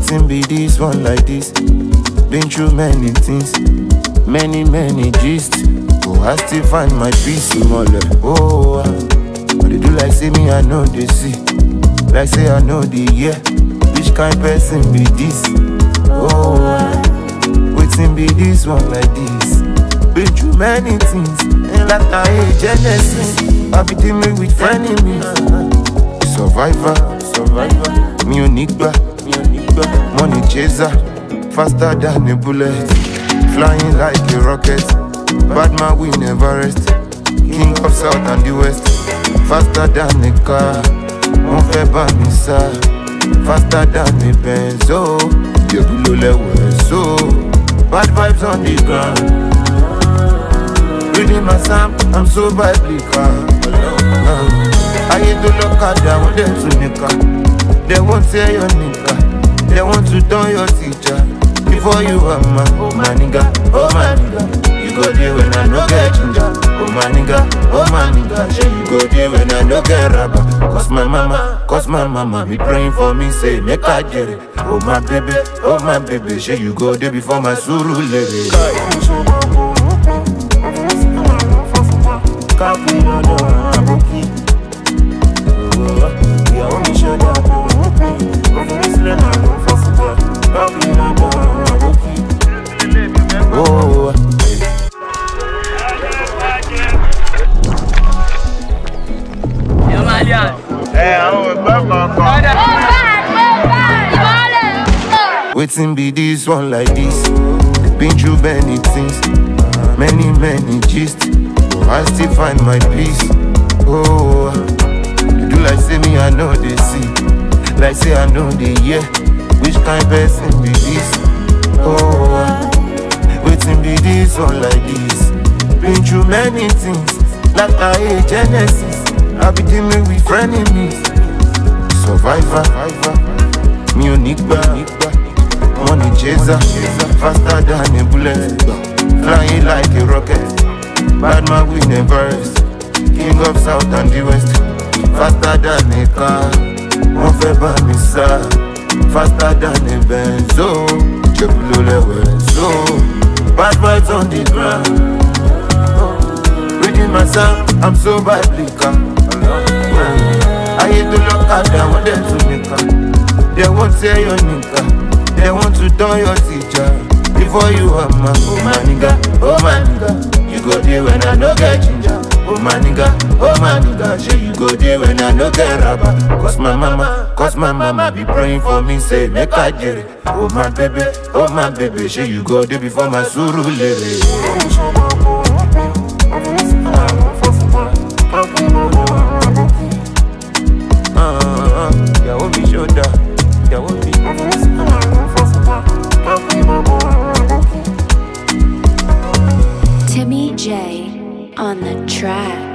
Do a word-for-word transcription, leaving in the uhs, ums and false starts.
Waiting be this one like this. Been through many things, many, many gist. Oh, I still find my peace in all that. Oh, but they do like say me, I know they see. Like say I know the year. Which kind person be this? Oh, waiting be this one like this. Been through many things, and like I hate Genesis. I be dealing with frenemies. Survivor, survivor. Me onigba, me onigba. Money chaser, faster than a bullet. Flying like a rocket. Bad man we never rest. King of South and the West. Faster than a car. Mon fait pas mi ça. Faster than a benzo. You below level so. Bad vibes on the ground. Reading my psalm, I'm so biblical. I hate to look at them when they're to nigga. They won't say your nigga. They want to turn your teacher. Before you are my, oh my nigga, oh my nigga. You go there when I no get ginger. Oh my nigga, oh my nigga. You go there when I no get rubber. Cause my mama, cause my mama be praying for me, say make I get it. Oh my baby, oh my baby. Say you go there before my suru lady. Oh, waiting be this one like this. Been through many things, many, many gist. I still find my peace. Oh, you do like say me, I know they see. Like say I know the year. Which kind person be this? Oh, waiting be this one like this. Been through many things, like I hate Genesis. I be dealing with frenemies. Survivor, me onigba, money chaser, faster than a bullet, flying like a rocket. Bad man we never rest. King of South and the West. Faster than a car. Mon fait pas mi ça. Faster than a benzo. Je below level so. Bad vibes on the ground. Reading my psalm, I'm so biblical. I hate to look at them when they're to nigga. They won't say your nigga. They want to turn your teacher. Before you are my, oh my nigga, oh my nigga. You go there when I no get ginger. Oh my nigga, oh my nigga. Say you go there when I no get rubber. Cause my mama, cause my mama be praying for me, say make I get it. Oh my baby, oh my baby. Say you go there before my suru lady. Uh, yeah, what me shoulder, yeah, what me. Timmy J on the track.